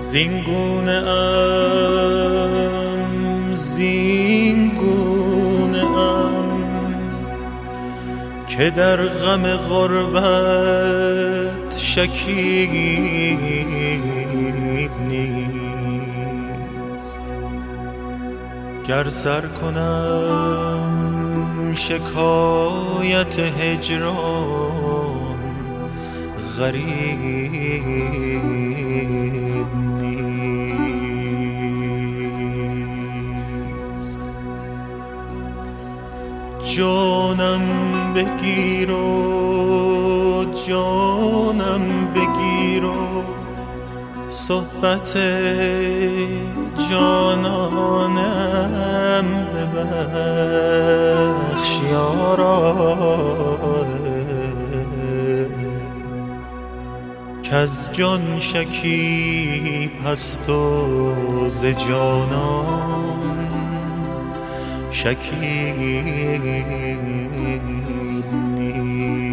زینگونه ام که در غم غربت شکیب نیست. گر سر کنم شکایت هجران غریب نیست. جانم بگیر و جانم بگیر و صحبت جانانم ببخش یارا، کز جان شکیب هست و ز جانان شکیب نیست.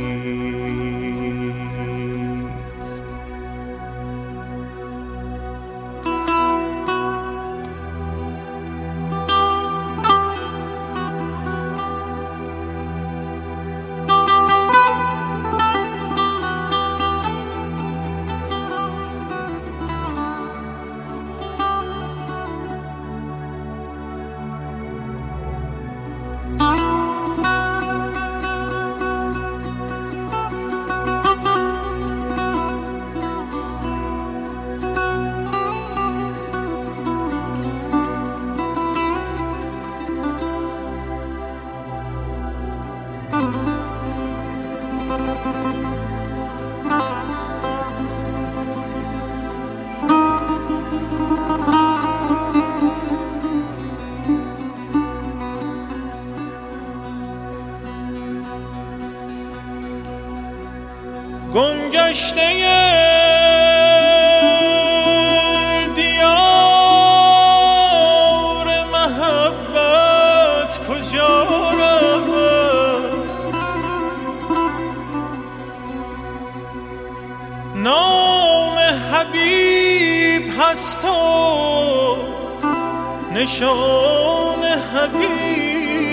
گمگشته دیار محبت کجا رود؟ نام حبیب هست و نشان حبیب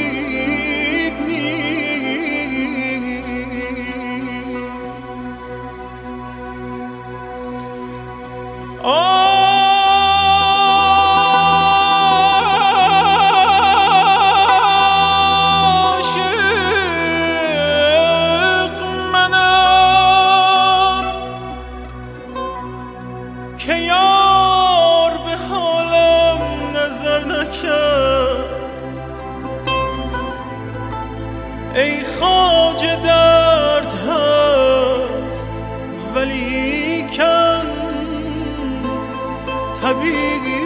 عاشق منم که یار به حالم نظر نکرد. ای خواجه درد هست ولیکن طبیب نیست.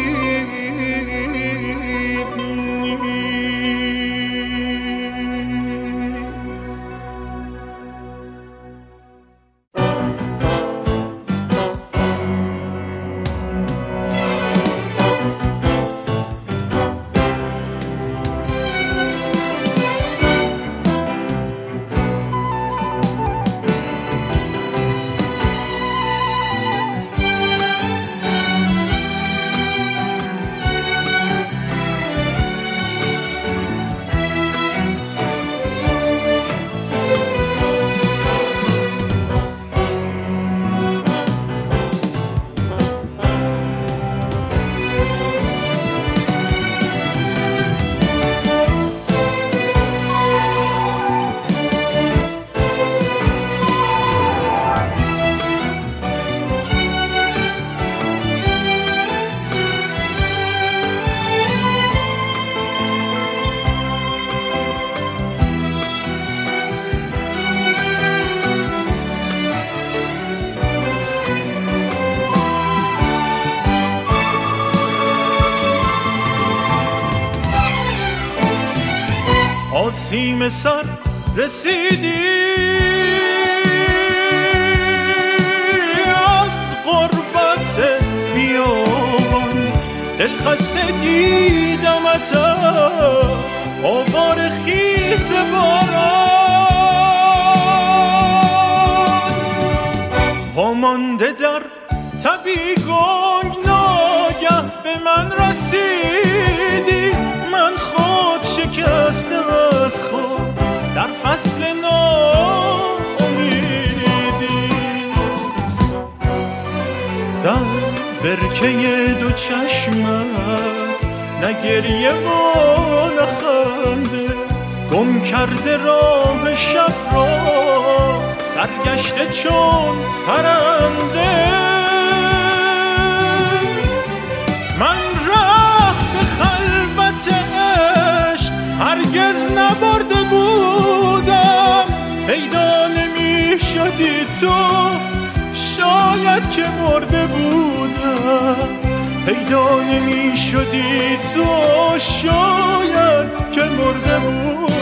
آسیم سر رسیدی از غربت بیابان، دلخسته دیدمت از آوار خیز باران. وامانده در تبی گنگ ناگه به من رسیدی، من خود شکسته از خود در فصل ناامیدی. در برکه دو چشمت نه گریه و نه خنده، گم کرده راه شب را سرگشته چون پرنده. من راه به خلوت عشق هرگز نبرده بودم، پیدا نمی شدی تو شاید که مرده بودم، پیدا نمی شدی تو شاید که مرده بودم.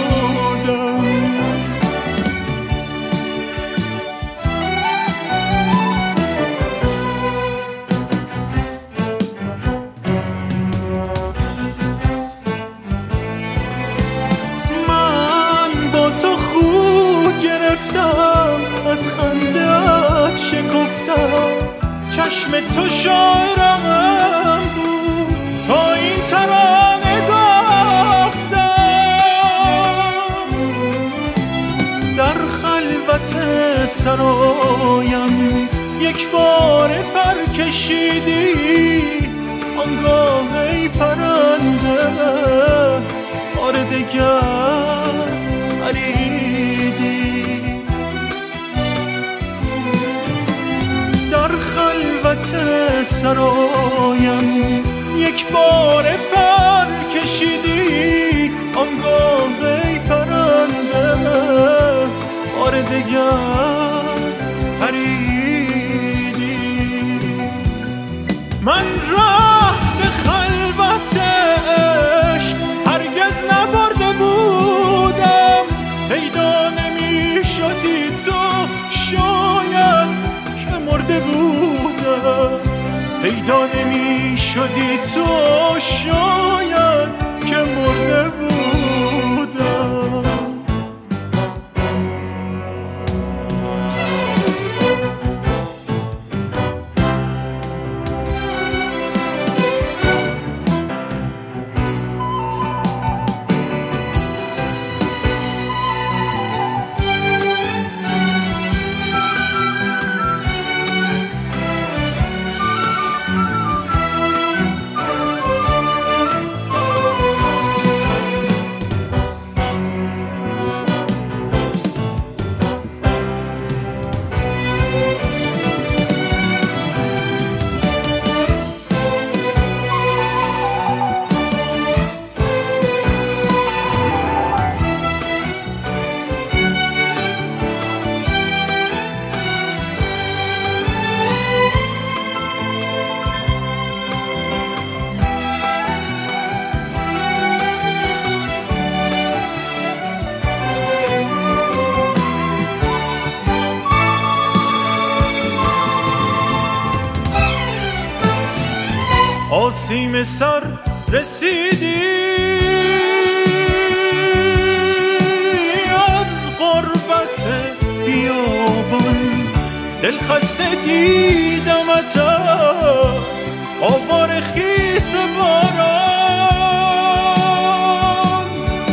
من با تو خود گرفتم، از خنده‌ات شکفتم، چشم تو شاعرم بود تا این ترانه گفتم. در خلوت سرایم یک بار پر کشیدی، آنگاه ای پرنده بار دگر پریدی. در خلوت سرایم یک بار پر کشیدی، آنگاه ای پرنده بار دگر پریدی. من راه به خلوت عشق هرگز نبرده بودم، پیدا نمی شدی تو شاید که مرده بودم، پیدا نمی شدی تو شاید که مرده بودم. آسیم سر رسیدی از غربت بیابان، دلخسته دیدمت از آوار خیس باران،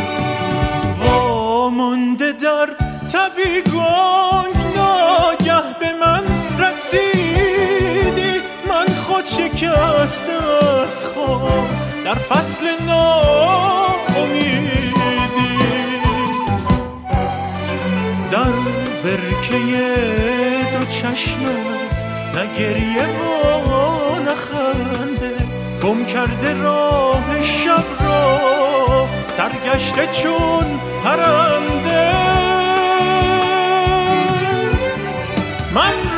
وامانده در تبی گنگ ناگه به من رسیدی، من خود شکسته از خواب در فصل ناامیدی. در برکه دو چشمت نه گریه و نه خنده، گم کرده راه شب را سرگشته چون پرنده. من